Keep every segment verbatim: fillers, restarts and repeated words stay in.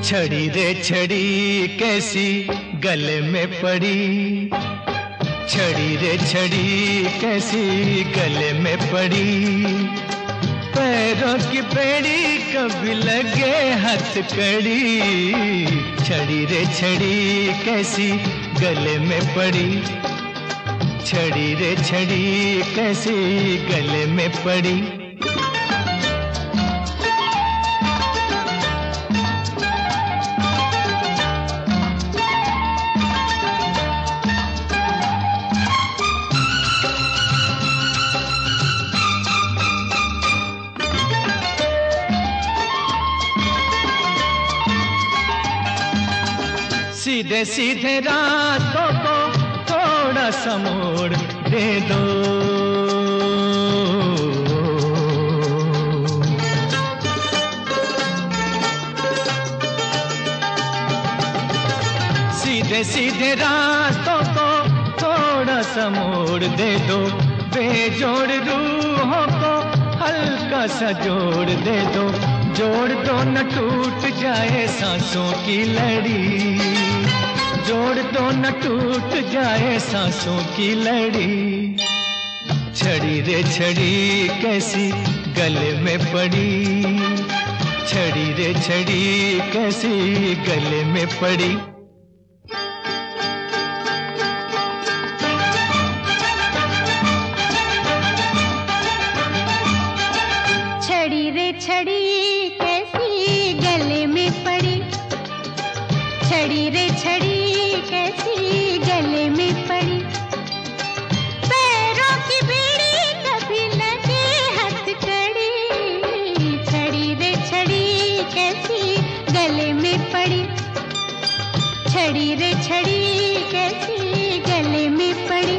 छड़ी रे छड़ी कैसी गले में पड़ी, छड़ी रे छड़ी कैसी गले में पड़ी। पैरों की बेड़ी कभी लगे हथकड़ी, छड़ी रे छड़ी कैसी गले में पड़ी, छड़ी रे छड़ी कैसी गले में पड़ी। सीधे सीधे रातों को थोड़ा सा मोड़ दे दो, सीधे सीधे रातों को थोड़ा सा मोड़ दे दो। बेजोड़ रूहों को हल्का सा जोड़ दे दो, जोड़ दो न टूट जाए सांसों की लड़ी, जोड़ दो न टूट जाए सांसों की लड़ी। छड़ी रे छड़ी कैसी गले में पड़ी, छड़ी रे छड़ी कैसी गले में पड़ी। छड़ी रे छड़ी कैसी गले में पड़ी, छड़ी रे छड़ी कैसी गले में पड़ी। पैरों की बेड़ी कभी लगे हथकड़ी, छड़ी रे छड़ी कैसी गले में पड़ी, छड़ी रे छड़ी कैसी गले में पड़ी।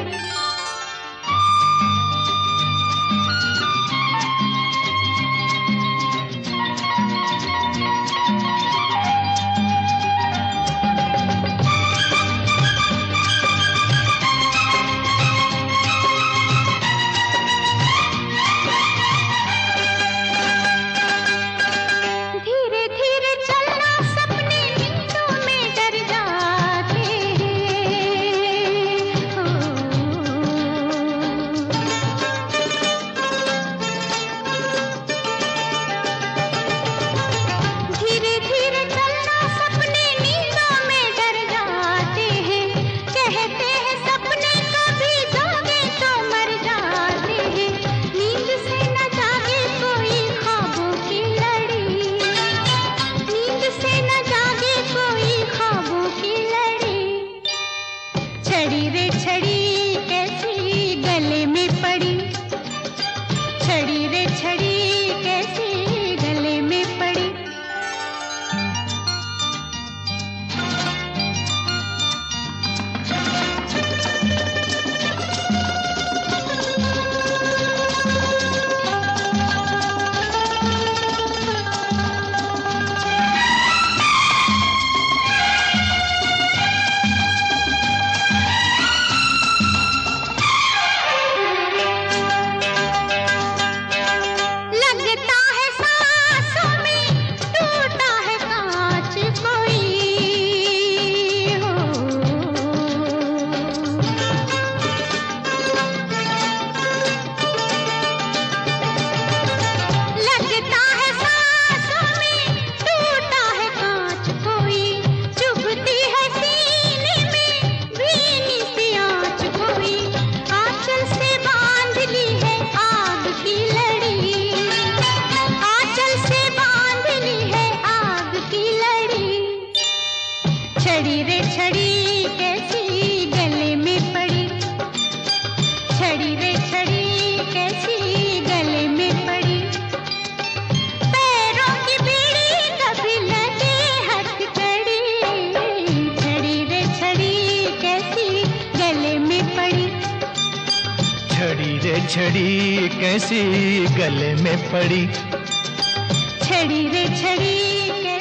छड़ी रे छड़ी कैसी गले में पड़ी, छड़ी रे छड़ी कैसी गले में पड़ी। छड़ी रे छड़ी कैसी गले में पड़ी, छड़ी रे छड़ी कैसी गले में पड़ी। पैरों की बेड़ी कभी लगे हथकड़ी, छड़ी रे छड़ी कैसी गले में पड़ी। छड़ी रे छड़ी कैसी गले में पड़ी, छड़ी रे छड़ी